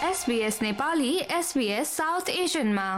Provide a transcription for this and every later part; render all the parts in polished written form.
SBS Nepali SBS south एसियनमा।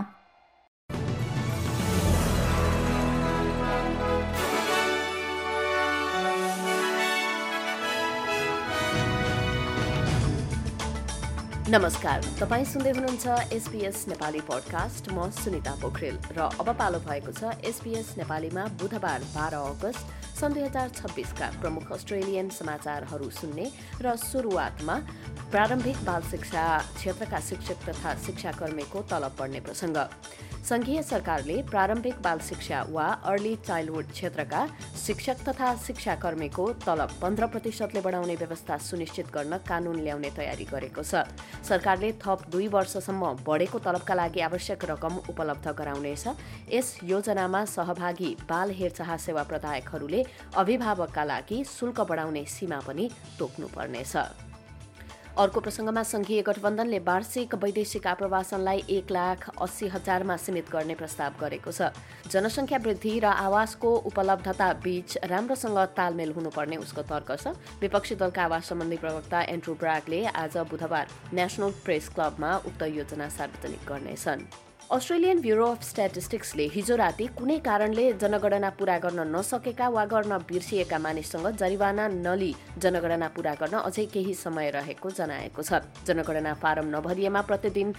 नमस्कार, तपाईं सुन्दै हुनुहुन्छ SBS नेपाली पोडकास्ट। म सुनिता पोखरेल र अब पालो भएको छ SBS नेपालीमा बुधबार 12 अगस्त सन् 2026 का प्रमुख अस्ट्रेलियन समाचारहरू सुन्ने र सुरुवातमा प्रारम्भिक बाल शिक्षा क्षेत्रका शिक्षक तथा शिक्षाकर्मीको तलब बढ्ने प्रसंग। संघीय सरकारले प्रारम्भिक बाल शिक्षा वा अर्ली चाइल्डहुड क्षेत्रका शिक्षक तथा शिक्षाकर्मीको तलब 15% बढाउने व्यवस्था सुनिश्चित गर्न कानून ल्याउने तयारी गरेको छ। सरकारले थप 2 वर्षसम्म बढेको तलबका लागि आवश्यक रकम उपलब्ध गराउनेछ। यस योजनामा सहभागी बाल हेरचाह सेवा प्रदायकहरूले अभिभावकका लागि शुल्क बढाउने सीमा पनि तोक्नुपर्नेछ। अर्को प्रसंगमा संघीय गठबन्धनले वार्षिक वैदेशिक आप्रवासनलाई 1,80,000 सीमित गर्ने प्रस्ताव गरेको छ। जनसंख्या वृद्धि र आवासको उपलब्धता बीच राम्रोसँग तालमेल हुनुपर्ने उसको तर्क छ। विपक्षी दलका आवास सम्बन्धी प्रवक्ता एन्ड्रू ब्रागले आज बुधबार नेशनल प्रेस क्लबमा उक्त योजना सार्वजनिक गर्नेछन्। अस्ट्रेलियन ब्युरो अफ स्ट्याटिस्टिक्सले हिजो राति कुनै कारणले जनगणना पूरा गर्न नसकेका वा गर्न बिर्सिएका मानिससँग जरिवाना नलिई जनगणना पूरा गर्न अझै केही समय रहेको जनाएको छ। जनगणना फारम नभरिएमा प्रतिदिन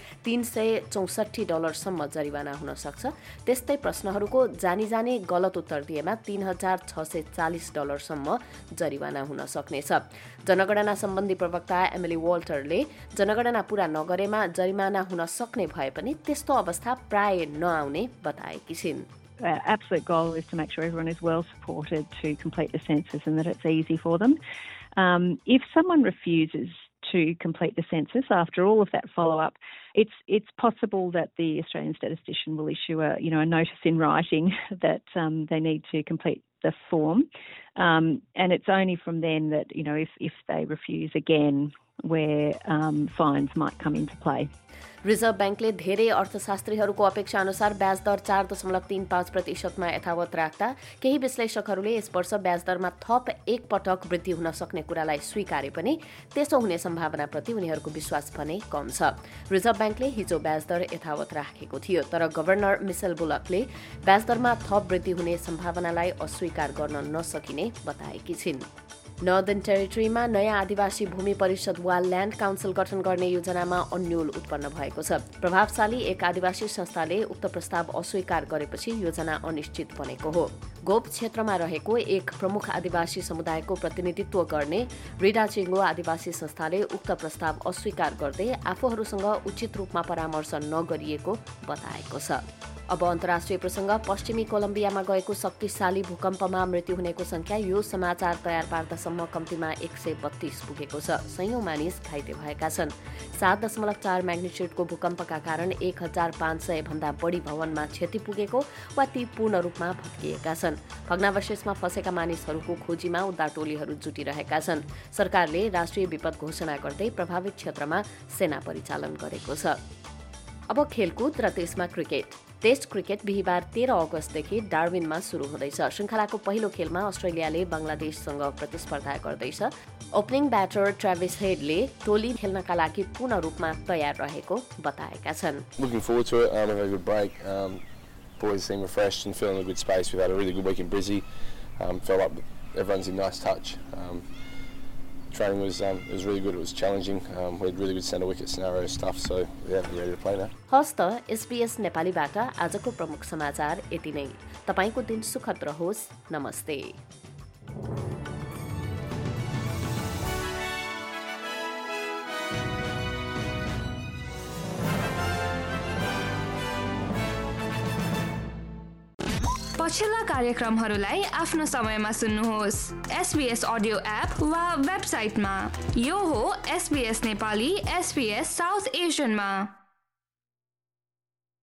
$364 सम्म जरिवाना हुन सक्छ। त्यस्तै प्रश्नहरूको जानी गलत उत्तर दिएमा $3,640 सम्म जरिवाना हुन सक्नेछ। जनगणना सम्बन्धी प्रवक्ता एमिली वाल्टरले जनगणना पूरा नगरेमा जरिमाना हुन सक्ने भए पनि त्यस्तो अवस्था प्राय नआउने बताएकी छिन्। Our absolute goal is to make sure everyone is well supported to complete the census and that it's easy for them. If someone refuses to complete the census after all of that follow-up, it's possible that the Australian statistician will issue a notice in writing that they need to complete the form, and it's only from then that if they refuse again where fines might come into play. Reserve ब्याङ्कले धेरै अर्थशास्त्रीहरूको अपेक्षा अनुसार ब्याज दर 4.35% यथावत राख्दा केही विश्लेषकहरूले यस वर्ष ब्याज दरमा थप एक पटक वृद्धि हुन सक्ने कुरालाई स्वीकारे पनि त्यसो हुने सम्भावनाप्रति उनीहरूको विश्वास भने कम छ। रिजर्भ ब्याङ्कले हिजो ब्याज दर यथावत राखेको थियो, तर गभर्नर मिसेल बुलकले ब्याज दरमा थप वृद्धि हुने सम्भावनालाई अस्वीकार गर्न नसकिने बताएकी छिन्। नर्दर्न टेरिटरीमा नयाँ आदिवासी भूमि परिषद वा ल्यान्ड काउन्सिल गठन गर्ने योजनामा अन्यल उत्पन्न भएको छ। प्रभावशाली एक आदिवासी संस्थाले उक्त प्रस्ताव अस्वीकार गरेपछि योजना अनिश्चित बनेको हो। गोप क्षेत्रमा रहेको एक प्रमुख आदिवासी समुदायको प्रतिनिधित्व गर्ने रिडाचिङ्गो आदिवासी संस्थाले उक्त प्रस्ताव अस्वीकार गर्दै आफूहरूसँग उचित रूपमा परामर्श नगरिएको बताएको छ। अब अन्तर्राष्ट्रिय प्रसंग। पश्चिमी कोलम्बियामा गएको शक्तिशाली भूकम्पमा मृत्यु हुनेको संख्या यो समाचार तयार पार्दासम्म कम्तीमा 132 पुगेको छ। सयौं मानिस घाइते भएका छन्। 7.4 म्याग्निट्युडको भूकम्पका कारण 1,500 भन्दा बढी भवनमा क्षति पुगेको वा ती पूर्ण रूपमा भत्किएका छन्। भग्नावशेषमा फँसेका मानिसहरूको खोजीमा उद्धार टोलीहरू जुटिरहेका छन्। सरकारले राष्ट्रिय विपद घोषणा गर्दै प्रभावित क्षेत्रमा सेना परिचालन गरेको छ। अब खेलकुद र त्यसमा क्रिकेट। टेस्ट क्रिकेट बिहिबार 13 अगस्तदेखि डार्विनमा सुरु हुँदैछ। श्रृङ्खलाको पहिलो खेलमा अस्ट्रेलियाले बङ्गलादेशसँग प्रतिस्पर्धा गर्दैछ। ओपनिङ ब्याटर ट्राभिस हेडले टोली खेल्नका लागि पूर्ण रूपमा तयार रहेको बताएका छन्। Looking forward to it. A very good break. Boys seem refreshed and feeling a good space. We've had a really good week in Brizzy. Felt like everyone's in nice touch. Training was really good. It was challenging. We had really good centre wicket scenario stuff, so yeah, we're ready to play now. हस्त SBS नेपालीबाट आजको प्रमुख समाचार यति नै। तपाईको दिन सुखद रहोस्। नमस्ते। पछिल्ला कार्यक्रमहरूलाई आफ्नो समयमा सुन्नुहोस् SBS अडियो एप वा वेबसाइटमा। यो हो SBS नेपाली SBS साउथ एसियनमा।